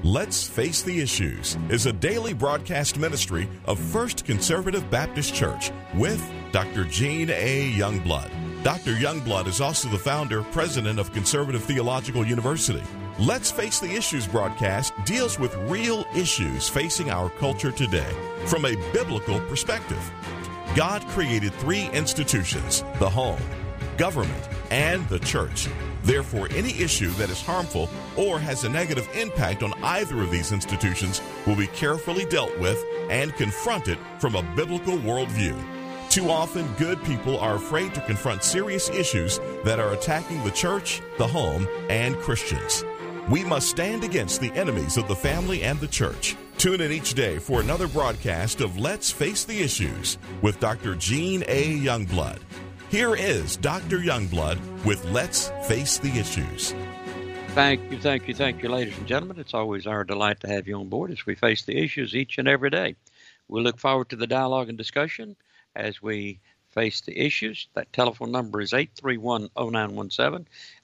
Let's Face the Issues is a daily broadcast ministry of First Conservative Baptist Church with Dr. Gene A. Youngblood. Dr. Youngblood is also the founder, president of Conservative Theological University. Let's Face the Issues broadcast deals with real issues facing our culture today from a biblical perspective. God created three institutions: the home, government, and the church. Therefore, any issue that is harmful or has a negative impact on either of these institutions will be carefully dealt with and confronted from a biblical worldview. Too often, good people are afraid to confront serious issues that are attacking the church, the home, and Christians. We must stand against the enemies of the family and the church. Tune in each day for another broadcast of Let's Face the Issues with Dr. Gene A. Youngblood. Here is Dr. Youngblood with Let's Face the Issues. Thank you, ladies and gentlemen. It's always our delight to have you on board as we face the issues each and every day. We look forward to the dialogue and discussion as we face the issues. That telephone number is 831-0917,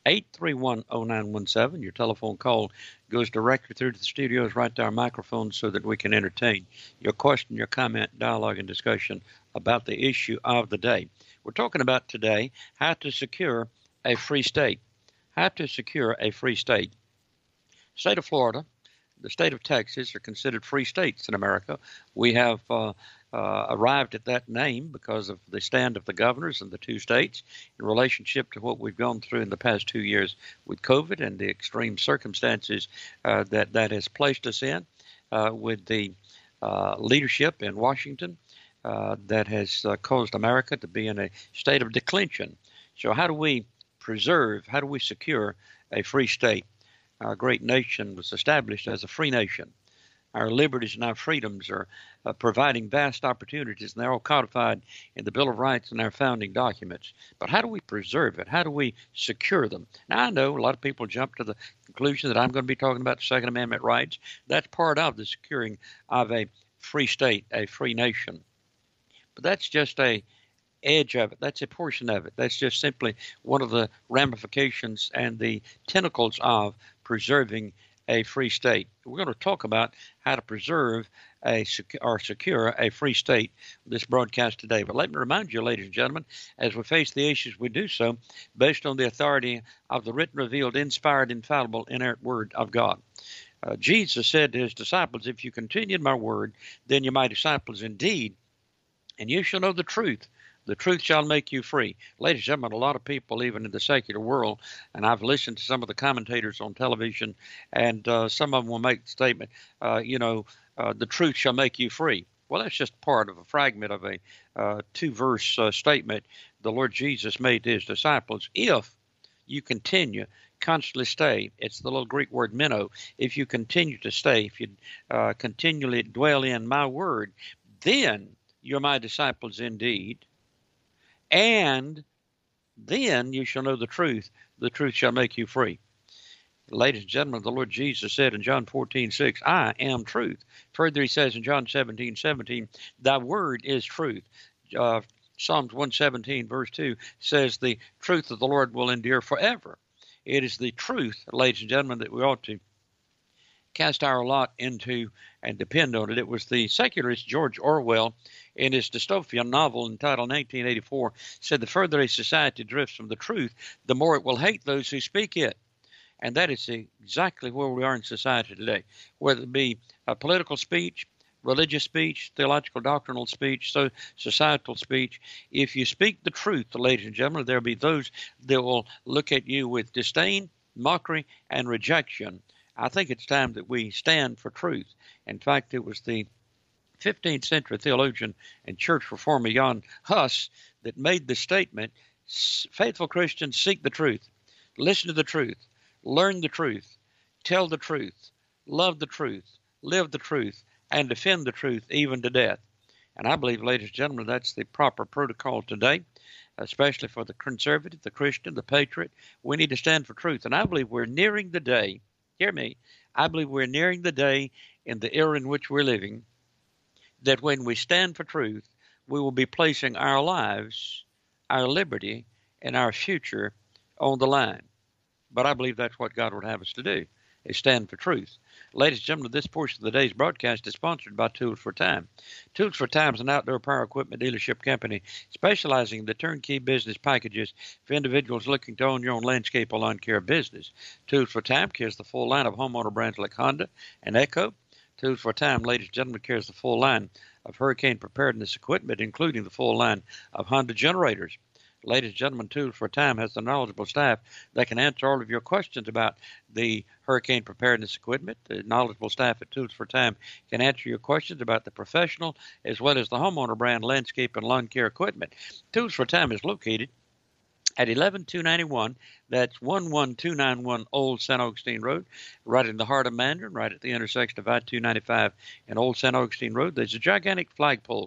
831-0917. Your telephone call goes directly through to the studios, right to our microphone, so that we can entertain your question, your comment, dialogue, and discussion about the issue of the day. We're talking about today how to secure a free state. How to secure a free state. State of Florida, the state of Texas are considered free states in America. We have arrived at that name because of the stand of the governors in the two states in relationship to what we've gone through in the past 2 years with COVID and the extreme circumstances that has placed us in with the leadership in Washington that has caused America to be in a state of declension. So how do we preserve, how do we secure a free state? Our great nation was established as a free nation. Our liberties and our freedoms are providing vast opportunities, and they're all codified in the Bill of Rights and our founding documents. But how do we preserve it? How do we secure them? Now, I know a lot of people jump to the conclusion that I'm going to be talking about the Second Amendment rights. That's part of the securing of a free state, a free nation. But that's just a edge of it. That's a portion of it. That's just simply one of the ramifications and the tentacles of preserving a free state. We're going to talk about how to preserve or secure a free state this broadcast today. But let me remind you, ladies and gentlemen, as we face the issues, we do so based on the authority of the written, revealed, inspired, infallible, inerrant Word of God. Jesus said to his disciples, "If you continue in my word, then you're my disciples indeed, and you shall know the truth. The truth shall make you free." Ladies and gentlemen, a lot of people, even in the secular world, and I've listened to some of the commentators on television, and some of them will make the statement, the truth shall make you free. Well, that's just part of a fragment of a two-verse statement the Lord Jesus made to his disciples. If you continue, constantly stay. It's the little Greek word meno. If you continue to stay, if you continually dwell in my word, then you're my disciples indeed. And then you shall know the truth. The truth shall make you free. Ladies and gentlemen, the Lord Jesus said in John 14:6, I am truth. Further, he says in John 17:17, thy word is truth. Psalms 117, verse 2 says the truth of the Lord will endure forever. It is the truth, ladies and gentlemen, that we ought to cast our lot into and depend on it. It was the secularist George Orwell in his dystopian novel entitled 1984 said the further a society drifts from the truth, the more it will hate those who speak it. And that is exactly where we are in society today, whether it be a political speech, religious speech, theological doctrinal speech, so societal speech. If you speak the truth, ladies and gentlemen, there will be those that will look at you with disdain, mockery, and rejection. I think it's time that we stand for truth. In fact, it was the 15th century theologian and church reformer Jan Hus that made the statement, faithful Christians seek the truth, listen to the truth, learn the truth, tell the truth, love the truth, live the truth, and defend the truth even to death. And I believe, ladies and gentlemen, that's the proper protocol today, especially for the conservative, the Christian, the patriot. We need to stand for truth. And I believe we're nearing the day, hear me, I believe we're nearing the day in the era in which we're living that when we stand for truth, we will be placing our lives, our liberty, and our future on the line. But I believe that's what God would have us to do. They stand for truth. Ladies and gentlemen, this portion of the day's broadcast is sponsored by Tools for Time. Tools for Time is an outdoor power equipment dealership company specializing in the turnkey business packages for individuals looking to own your own landscape or lawn care business. Tools for Time carries the full line of homeowner brands like Honda and Echo. Tools for Time, ladies and gentlemen, carries the full line of hurricane preparedness equipment, including the full line of Honda generators. Ladies and gentlemen, Tools for Time has a knowledgeable staff that can answer all of your questions about the hurricane preparedness equipment. The knowledgeable staff at Tools for Time can answer your questions about the professional as well as the homeowner brand landscape and lawn care equipment. Tools for Time is located at 11291, that's 11291 Old St. Augustine Road, right in the heart of Mandarin, right at the intersection of I-295 and Old St. Augustine Road. There's a gigantic flagpole,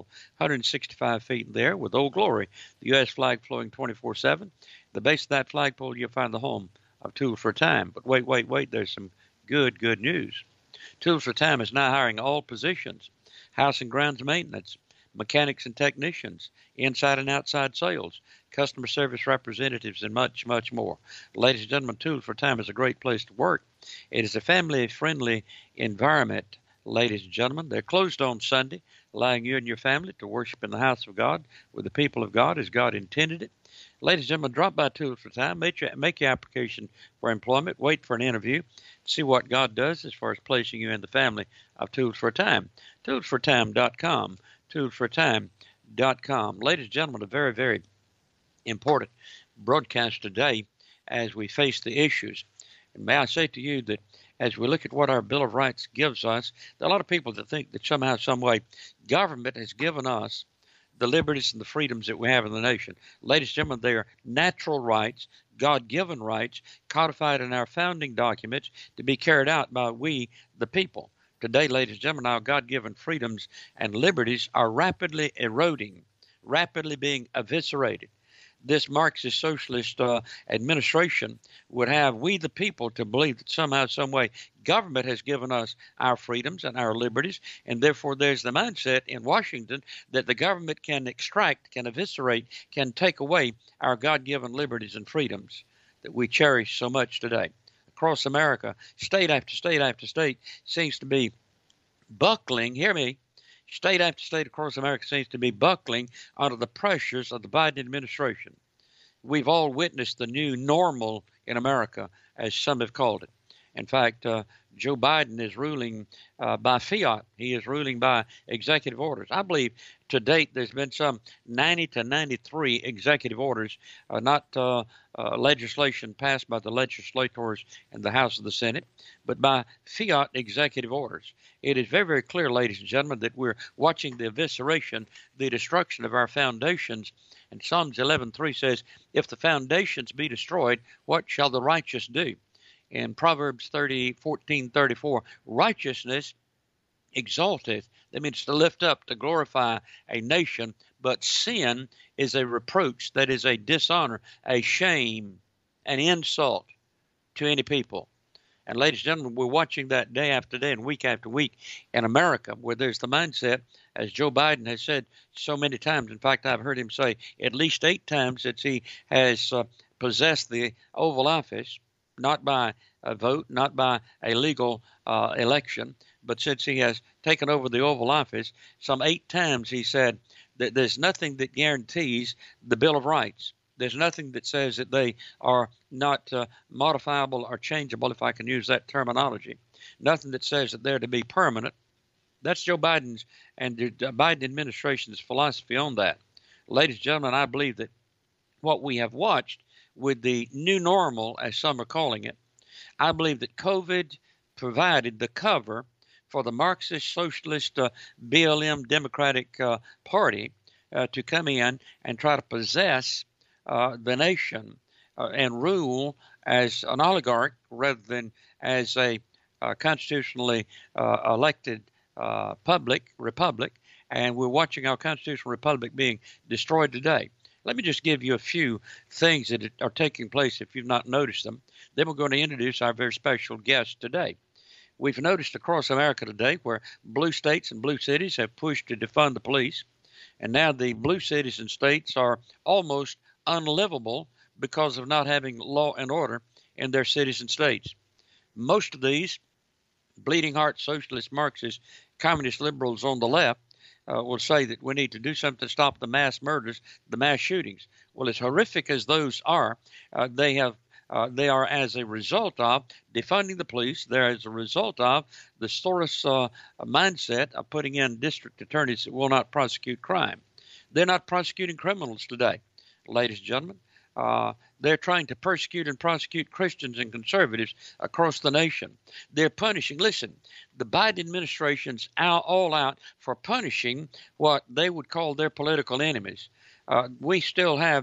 165 feet in there, with Old Glory, the U.S. flag flowing 24/7. At the base of that flagpole, you'll find the home of Tools for Time. But wait, there's some good news. Tools for Time is now hiring all positions: house and grounds maintenance, mechanics and technicians, inside and outside sales, customer service representatives, and much more. Ladies and gentlemen, Tools for Time is a great place to work. It is a family-friendly environment, ladies and gentlemen. They're closed on Sunday, allowing you and your family to worship in the house of God with the people of God as God intended it. Ladies and gentlemen, drop by Tools for Time. Make your application for employment. Wait for an interview. See what God does as far as placing you in the family of Tools for Time. ToolsForTime.com. ToolsForTime.com. Ladies and gentlemen, a very important broadcast today as we face the issues. And may I say to you that as we look at what our Bill of Rights gives us, there are a lot of people that think that somehow, some way, government has given us the liberties and the freedoms that we have in the nation. Ladies and gentlemen, they are natural rights, God-given rights, codified in our founding documents to be carried out by we, the people. Today, ladies and gentlemen, our God-given freedoms and liberties are rapidly eroding, rapidly being eviscerated. This Marxist socialist administration would have we the people to believe that somehow, some way, government has given us our freedoms and our liberties, and therefore there's the mindset in Washington that the government can extract, can eviscerate, can take away our God-given liberties and freedoms that we cherish so much today. Across America, state after state after state seems to be buckling, hear me, state after state across America seems to be buckling under the pressures of the Biden administration. We've all witnessed the new normal in America, as some have called it. In fact, Joe Biden is ruling by fiat. He is ruling by executive orders. I believe to date there's been some 90 to 93 executive orders, not legislation passed by the legislators in the House of the Senate, but by fiat executive orders. It is very clear, ladies and gentlemen, that we're watching the evisceration, the destruction of our foundations. And Psalms 11:3 says, if the foundations be destroyed, what shall the righteous do? In Proverbs 14:34, righteousness exalteth. That means to lift up, to glorify a nation. But sin is a reproach, that is a dishonor, a shame, an insult to any people. And ladies and gentlemen, we're watching that day after day and week after week in America, where there's the mindset, as Joe Biden has said so many times. In fact, I've heard him say at least 8 times that he has possessed the Oval Office, not by a vote, not by a legal election, but since he has taken over the Oval Office, some 8 times he said that there's nothing that guarantees the Bill of Rights. There's nothing that says that they are not modifiable or changeable, if I can use that terminology. Nothing that says that they're to be permanent. That's Joe Biden's and the Biden administration's philosophy on that. Ladies and gentlemen, I believe that what we have watched with the new normal, as some are calling it, I believe that COVID provided the cover for the Marxist Socialist BLM Democratic Party to come in and try to possess the nation and rule as an oligarch rather than as a constitutionally elected republic. And we're watching our constitutional republic being destroyed today. Let me just give you a few things that are taking place if you've not noticed them. Then we're going to introduce our very special guest today. We've noticed across America today where blue states and blue cities have pushed to defund the police, and now the blue cities and states are almost unlivable because of not having law and order in their cities and states. Most of these bleeding heart socialist, Marxist, communist liberals on the left will say that we need to do something to stop the mass murders, the mass shootings. Well, as horrific as those are, they are as a result of defunding the police. They're as a result of the Soros mindset of putting in district attorneys that will not prosecute crime. They're not prosecuting criminals today, ladies and gentlemen. They're trying to persecute and prosecute Christians and conservatives across the nation. They're punishing. Listen, the Biden administration's all out for punishing what they would call their political enemies. We still have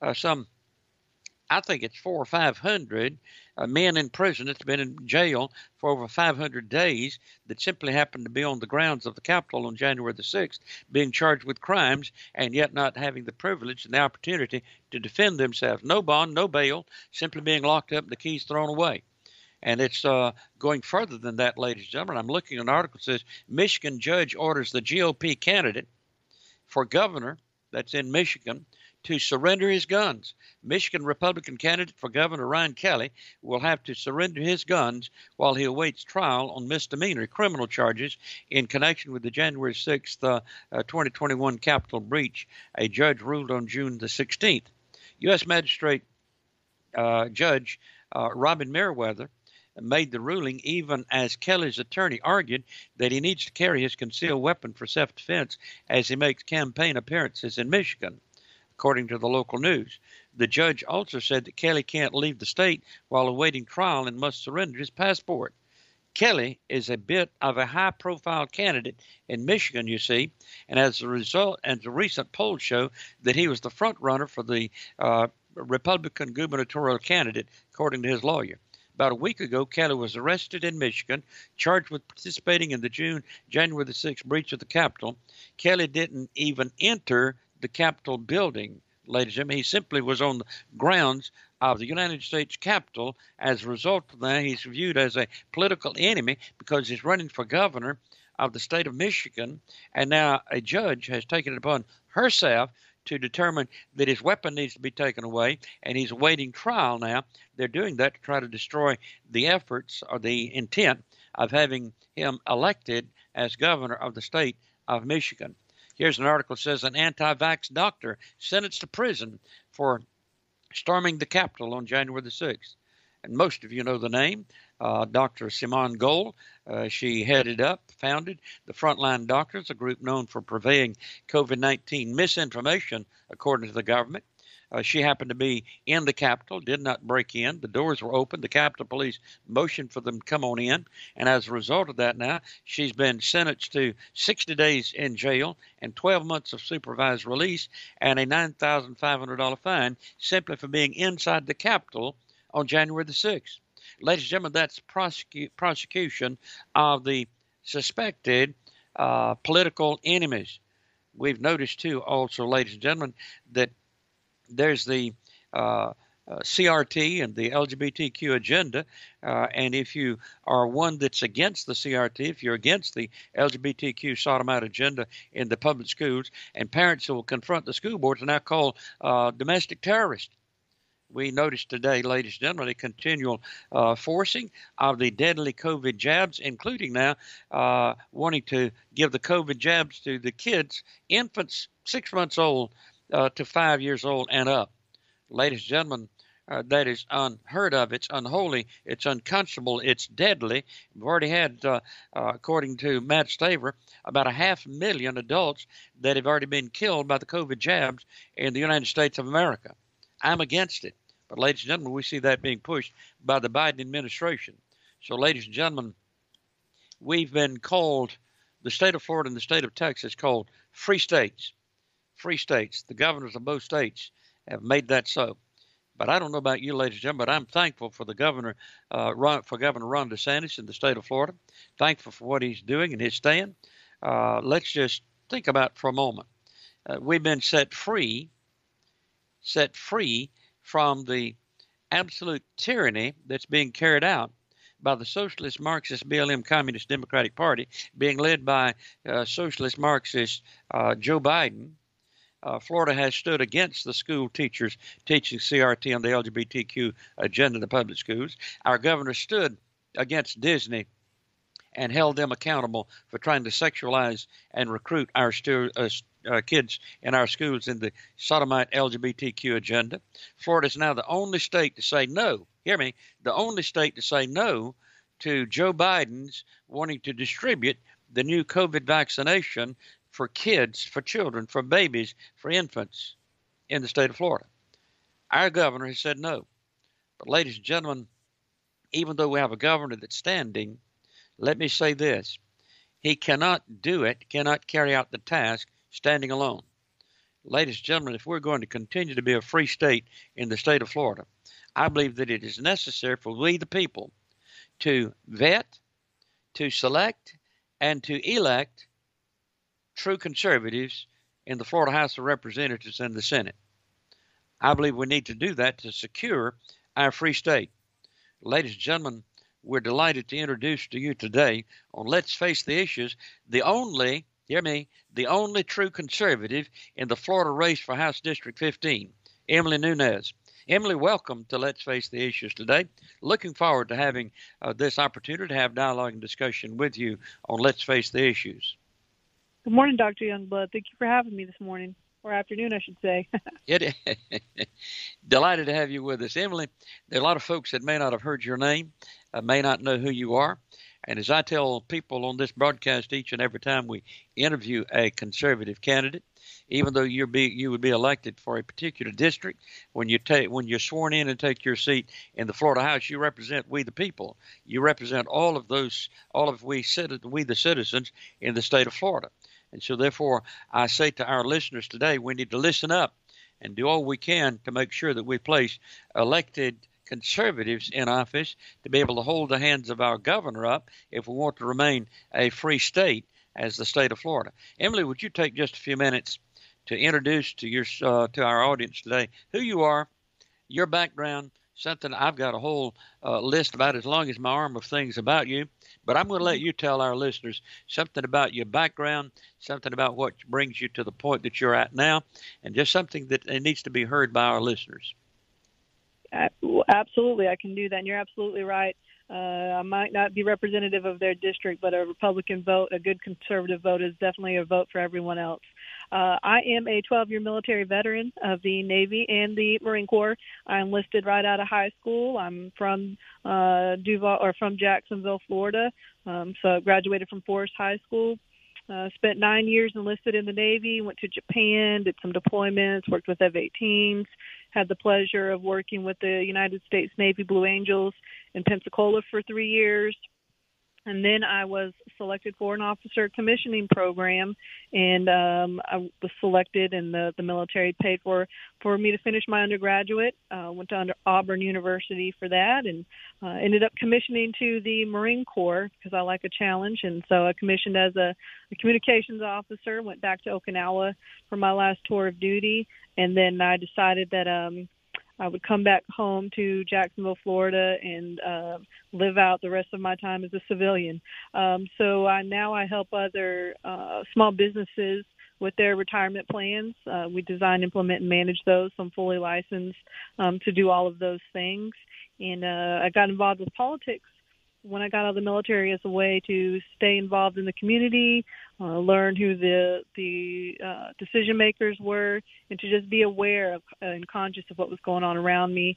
I think it's 400 or 500 men in prison that's been in jail for over 500 days that simply happened to be on the grounds of the Capitol on January the 6th, being charged with crimes and yet not having the privilege and the opportunity to defend themselves. No bond, no bail, simply being locked up and the keys thrown away. And it's going further than that, ladies and gentlemen. I'm looking at an article that says Michigan judge orders the GOP candidate for governor, that's in Michigan, to surrender his guns. Michigan Republican candidate for Governor Ryan Kelly will have to surrender his guns while he awaits trial on misdemeanor criminal charges in connection with the January 6th, 2021 Capitol breach. A judge ruled on June the 16th. U.S. Magistrate Judge Robin Meriwether made the ruling even as Kelly's attorney argued that he needs to carry his concealed weapon for self-defense as he makes campaign appearances in Michigan, according to the local news. The judge also said that Kelly can't leave the state while awaiting trial and must surrender his passport. Kelly is a bit of a high-profile candidate in Michigan, you see, and as a result, and the recent polls show that he was the front runner for the Republican gubernatorial candidate, according to his lawyer. About a week ago, Kelly was arrested in Michigan, charged with participating in the January the 6th breach of the Capitol. Kelly didn't even enter the Capitol building, ladies and gentlemen. He simply was on the grounds of the United States Capitol. As a result of that, he's viewed as a political enemy because he's running for governor of the state of Michigan. And now a judge has taken it upon herself to determine that his weapon needs to be taken away, and he's awaiting trial now. They're doing that to try to destroy the efforts or the intent of having him elected as governor of the state of Michigan. Here's an article that says an anti-vax doctor sentenced to prison for storming the Capitol on January the 6th. And most of you know the name, Dr. Simone Gold. She founded the Frontline Doctors, a group known for purveying COVID-19 misinformation, according to the government. She happened to be in the Capitol, did not break in. The doors were open. The Capitol Police motioned for them to come on in. And as a result of that now, she's been sentenced to 60 days in jail and 12 months of supervised release and a $9,500 fine simply for being inside the Capitol on January the 6th. Ladies and gentlemen, that's prosecution of the suspected political enemies. We've noticed, too, also, ladies and gentlemen, that there's the CRT and the LGBTQ agenda, and if you are one that's against the CRT, if you're against the LGBTQ sodomite agenda in the public schools, and parents who will confront the school boards are now called domestic terrorists. We noticed today, ladies and gentlemen, a continual forcing of the deadly COVID jabs, including now wanting to give the COVID jabs to the kids, infants 6 months old to 5 years old and up. Ladies and gentlemen, that is unheard of. It's unholy. It's unconscionable. It's deadly. We've already had, according to Matt Staver, about 500,000 adults that have already been killed by the COVID jabs in the United States of America. I'm against it. But, ladies and gentlemen, we see that being pushed by the Biden administration. So, ladies and gentlemen, we've been called, the state of Florida and the state of Texas, called free states. Free states. The governors of both states have made that so. But I don't know about you, ladies and gentlemen, but I'm thankful for the Governor Ron DeSantis in the state of Florida. Thankful for what he's doing and his stand. Let's just think about for a moment. We've been set free from the absolute tyranny that's being carried out by the Socialist Marxist BLM Communist Democratic Party, being led by Socialist Marxist Joe Biden. Florida has stood against the school teachers teaching CRT on the LGBTQ agenda in the public schools. Our governor stood against Disney and held them accountable for trying to sexualize and recruit our kids in our schools in the sodomite LGBTQ agenda. Florida is now the only state to say no. Hear me, the only state to say no to Joe Biden's wanting to distribute the new COVID vaccination for kids, for children, for babies, for infants in the state of Florida. Our governor has said no. But ladies and gentlemen, even though we have a governor that's standing, let me say this. He cannot do it, cannot carry out the task standing alone. Ladies and gentlemen, if we're going to continue to be a free state in the state of Florida, I believe that it is necessary for we the people to vet, to select, and to elect true conservatives in the Florida House of Representatives and the Senate. I believe we need to do that to secure our free state. Ladies and gentlemen, we're delighted to introduce to you today on Let's Face the Issues, the only true conservative in the Florida race for House District 15, Emily Nunes. Emily, welcome to Let's Face the Issues today. Looking forward to having this opportunity to have dialogue and discussion with you on Let's Face the Issues. Good morning, Dr. Youngblood. Thank you for having me this morning, or afternoon, I should say. Delighted to have you with us. Emily, there are a lot of folks that may not have heard your name, may not know who you are. And as I tell people on this broadcast each and every time we interview a conservative candidate, even though you would be elected for a particular district, when you're sworn in and take your seat in the Florida House, you represent we the people. You represent all of we the citizens in the state of Florida. And so therefore, I say to our listeners today, we need to listen up and do all we can to make sure that we place elected conservatives in office to be able to hold the hands of our governor up if we want to remain a free state as the state of Florida. Emily, would you take just a few minutes to introduce to our audience today who you are, your background, something I've got a whole list about as long as my arm of things about you, but I'm going to let you tell our listeners something about your background, something about what brings you to the point that you're at now, and just something that needs to be heard by our listeners. Absolutely, I can do that, and you're absolutely right. I might not be representative of their district, but a Republican vote, a good conservative vote, is definitely a vote for everyone else. I am a 12-year military veteran of the Navy and the Marine Corps. I enlisted right out of high school. I'm from from Jacksonville, Florida. So I graduated from Forest High School. Spent 9 years enlisted in the Navy, went to Japan, did some deployments, worked with F-18s, had the pleasure of working with the United States Navy Blue Angels in Pensacola for 3 years. And then I was selected for an officer commissioning program, and I was selected, and the military paid for me to finish my undergraduate. Went to Auburn University for that, and ended up commissioning to the Marine Corps because I like a challenge. And so I commissioned as a communications officer, went back to Okinawa for my last tour of duty, and then I decided that I would come back home to Jacksonville, Florida, and live out the rest of my time as a civilian. So I help other small businesses with their retirement plans. We design, implement, and manage those. So I'm fully licensed to do all of those things. And I got involved with politics when I got out of the military as a way to stay involved in the community, learn who the decision makers were, and to just be aware of and conscious of what was going on around me.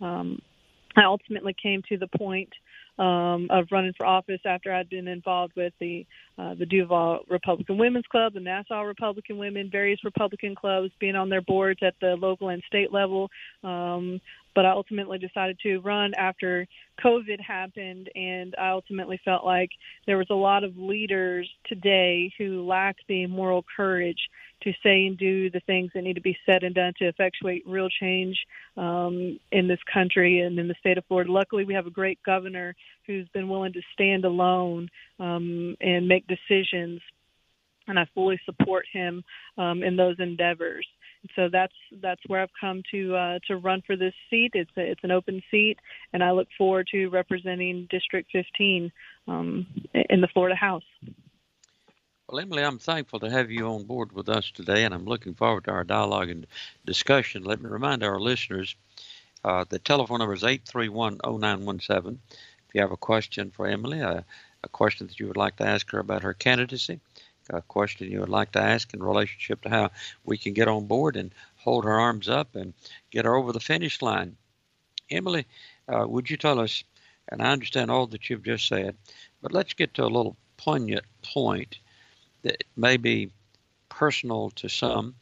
I ultimately came to the point of running for office after I'd been involved with the Duval Republican Women's Club, the Nassau Republican Women, various Republican clubs, being on their boards at the local and state level. But I ultimately decided to run after COVID happened, and I ultimately felt like there was a lot of leaders today who lack the moral courage to say and do the things that need to be said and done to effectuate real change in this country and in the state of Florida. Luckily, we have a great governor who's been willing to stand alone and make decisions, and I fully support him in those endeavors. So that's where I've come to run for this seat. It's an open seat, and I look forward to representing District 15 in the Florida House. Well, Emily, I'm thankful to have you on board with us today, and I'm looking forward to our dialogue and discussion. Let me remind our listeners the telephone number is 831-0917. If you have a question for Emily, a question that you would like to ask her about her candidacy, a question you would like to ask in relationship to how we can get on board and hold her arms up and get her over the finish line. Emily, would you tell us, and I understand all that you've just said, but let's get to a little poignant point that may be personal to some.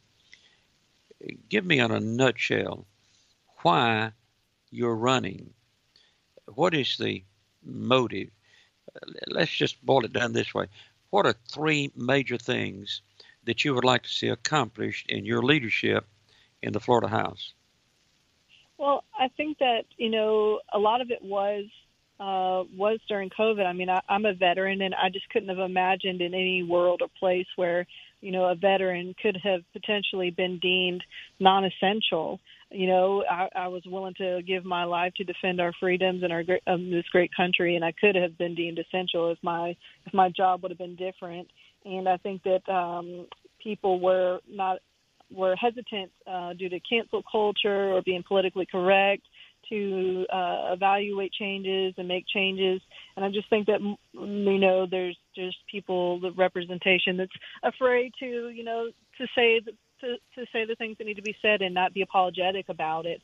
Give me in a nutshell why you're running. What is the motive? Let's just boil it down this way. What are three major things that you would like to see accomplished in your leadership in the Florida House? Well, I think that, a lot of it was during COVID. I mean, I'm a veteran, and I just couldn't have imagined in any world or place where, a veteran could have potentially been deemed non-essential. I was willing to give my life to defend our freedoms and this great country, and I could have been deemed essential if my job would have been different. And I think that people were hesitant due to cancel culture or being politically correct to evaluate changes and make changes. And I just think that, there's just people, the representation that's afraid to say the things that need to be said and not be apologetic about it.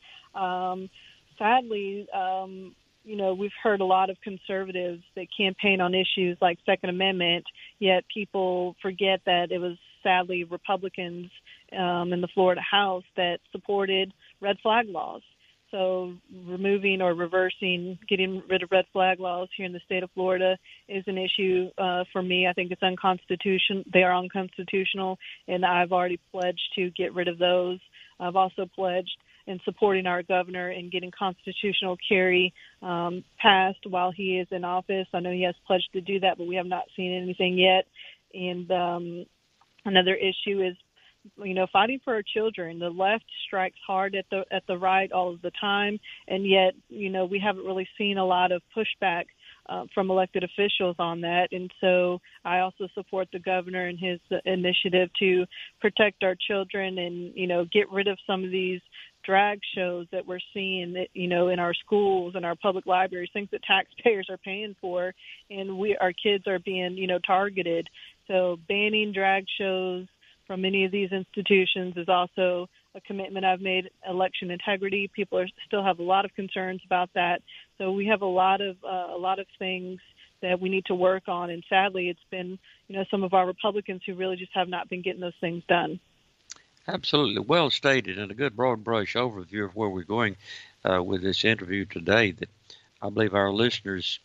Sadly, we've heard a lot of conservatives that campaign on issues like Second Amendment, yet people forget that it was sadly Republicans in the Florida House that supported red flag laws. So removing or reversing, getting rid of red flag laws here in the state of Florida is an issue for me. I think it's unconstitutional. They are unconstitutional, and I've already pledged to get rid of those. I've also pledged in supporting our governor in getting constitutional carry passed while he is in office. I know he has pledged to do that, but we have not seen anything yet. And another issue is, fighting for our children. The left strikes hard at the right all of the time, and yet, we haven't really seen a lot of pushback from elected officials on that. And so I also support the governor and his initiative to protect our children and, get rid of some of these drag shows that we're seeing that, in our schools and our public libraries, things that taxpayers are paying for, and our kids are being, targeted. So banning drag shows from many of these institutions is also a commitment I've made. Election integrity, people still have a lot of concerns about that. So we have a lot of things that we need to work on, and sadly, it's been some of our Republicans who really just have not been getting those things done. Absolutely, well stated, and a good broad brush overview of where we're going with this interview today. That I believe our listeners,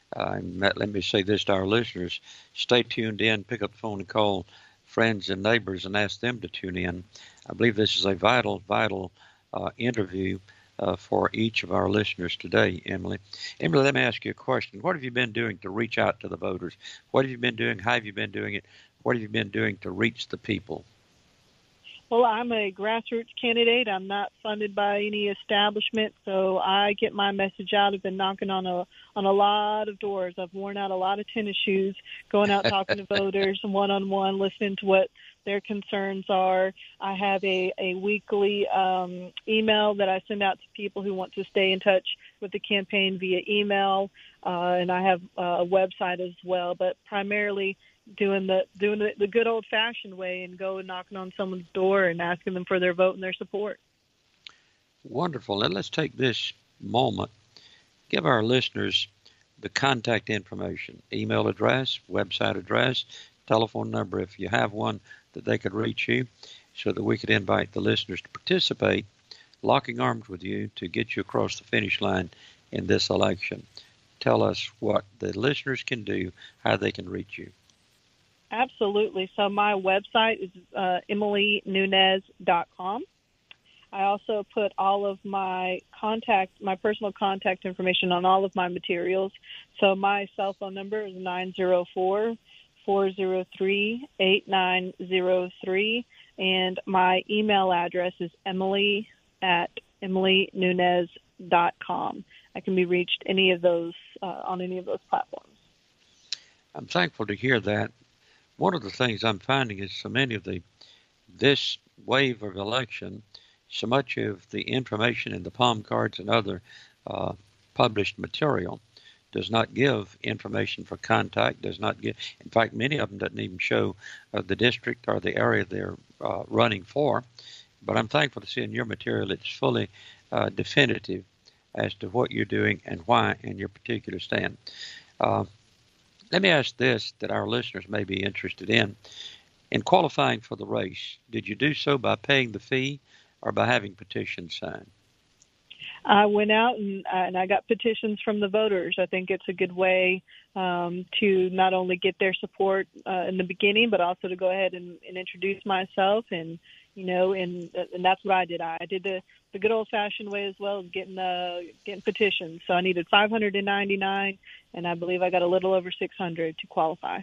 let me say this to our listeners: stay tuned in, pick up the phone and call friends and neighbors and ask them to tune in. I believe this is a vital interview for each of our listeners today, Emily. Emily, let me ask you a question. What have you been doing to reach out to the voters? What have you been doing? How have you been doing it? What have you been doing to reach the people? Well, I'm a grassroots candidate. I'm not funded by any establishment, so I get my message out. I've been knocking on a lot of doors. I've worn out a lot of tennis shoes, going out talking to voters one-on-one, listening to what their concerns are. I have a weekly email that I send out to people who want to stay in touch with the campaign via email, and I have a website as well, but primarily doing the good old-fashioned way and go knocking on someone's door and asking them for their vote and their support. Wonderful. And let's take this moment, give our listeners the contact information, email address, website address, telephone number, if you have one, that they could reach you so that we could invite the listeners to participate, locking arms with you to get you across the finish line in this election. Tell us what the listeners can do, how they can reach you. Absolutely. So my website is EmilyNunez.com. I also put all of my personal contact information on all of my materials. So my cell phone number is 904-403-8903, and my email address is emily@emilynunez.com. I can be reached on any of those platforms. I'm thankful to hear that. One of the things I'm finding is so many of this wave of election, so much of the information in the palm cards and other published material does not give information for contact, does not give, in fact, many of them doesn't even show the district or the area they're running for. But I'm thankful to see in your material it's fully definitive as to what you're doing and why in your particular stand. Let me ask this that our listeners may be interested in. In qualifying for the race, did you do so by paying the fee or by having petitions signed? I went out and I got petitions from the voters. I think it's a good way to not only get their support in the beginning, but also to go ahead and introduce myself. And, and that's what I did. I did the good old-fashioned way as well, of getting petitions. So I needed 599, and I believe I got a little over 600 to qualify.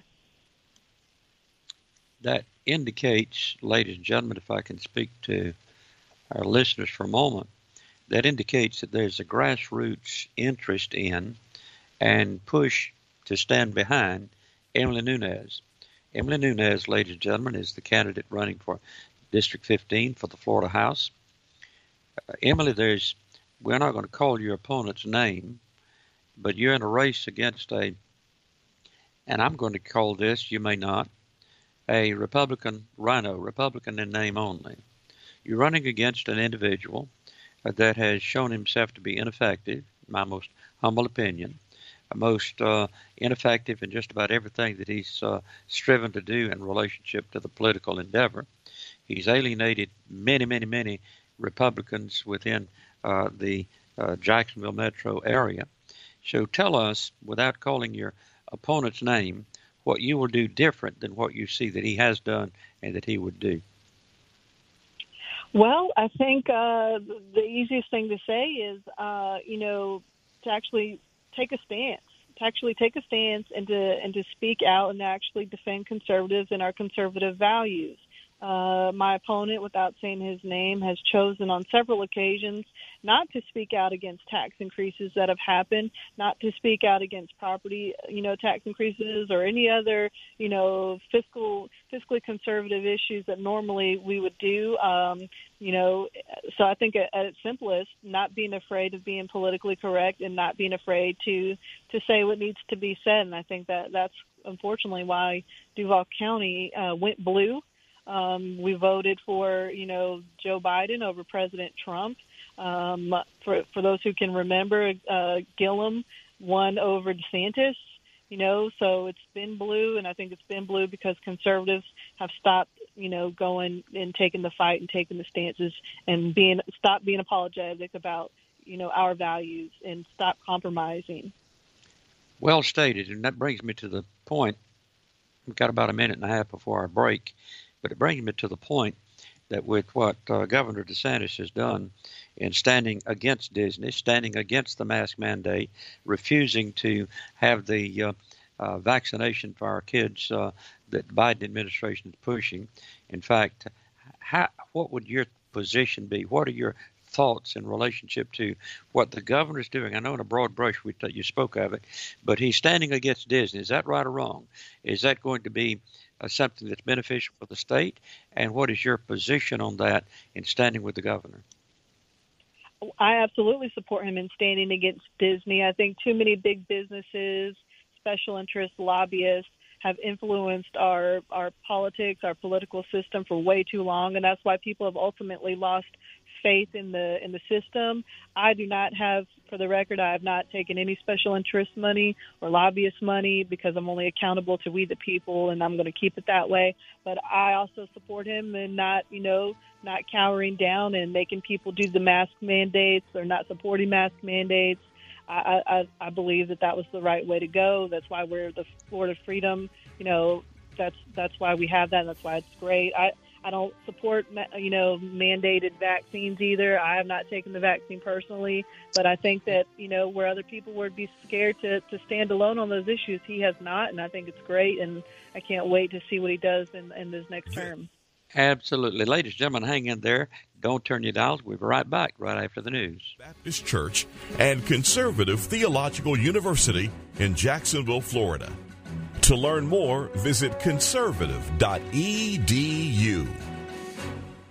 That indicates, ladies and gentlemen, if I can speak to our listeners for a moment, that indicates that there's a grassroots interest in and push to stand behind Emily Nunes. Emily Nunes, ladies and gentlemen, is the candidate running for District 15 for the Florida House. Emily, we're not going to call your opponent's name, but you're in a race against and I'm going to call this, you may not, a Republican rhino, Republican in name only. You're running against an individual that has shown himself to be ineffective, in my most humble opinion, most ineffective in just about everything that he's striven to do in relationship to the political endeavor. He's alienated many, many, many Republicans within the Jacksonville metro area. So tell us, without calling your opponent's name, what you will do different than what you see that he has done and that he would do. Well, I think the easiest thing to say is, to actually take a stance, and to speak out and actually defend conservatives and our conservative values. My opponent, without saying his name, has chosen on several occasions not to speak out against tax increases that have happened, not to speak out against property, tax increases or any other, fiscally conservative issues that normally we would do. So I think at its simplest, not being afraid of being politically correct and not being afraid to say what needs to be said. And I think that's unfortunately why Duval County went blue. We voted for, Joe Biden over President Trump. For those who can remember, Gillum won over DeSantis, so it's been blue. And I think it's been blue because conservatives have stopped, going and taking the fight and taking the stances and stop being apologetic about, our values and stop compromising. Well stated. And that brings me to the point. We've got about a minute and a half before our break. But it brings me to the point that with what Governor DeSantis has done in standing against Disney, standing against the mask mandate, refusing to have the vaccination for our kids that the Biden administration is pushing. In fact, what would your position be? What are your thoughts in relationship to what the governor is doing? I know in a broad brush you spoke of it, but he's standing against Disney. Is that right or wrong? Is that going to be something that's beneficial for the state? And what is your position on that in standing with the governor? I absolutely support him in standing against Disney. I think too many big businesses, special interests, lobbyists have influenced our politics, our political system for way too long, and that's why people have ultimately lost faith in the system. I do not have, for the record, I have not taken any special interest money or lobbyist money because I'm only accountable to we the people, and I'm going to keep it that way. But I also support him in not cowering down and making people do the mask mandates or not supporting mask mandates. I believe that was the right way to go. That's why we're the Florida Freedom. That's why we have that. And that's why it's great. I don't support, mandated vaccines either. I have not taken the vaccine personally, but I think that, where other people would be scared to stand alone on those issues, he has not, and I think it's great, and I can't wait to see what he does in his next term. Absolutely. Ladies and gentlemen, hang in there. Don't turn your dials. We'll be right back right after the news. Baptist Church and Conservative Theological University in Jacksonville, Florida. To learn more, visit conservative.edu.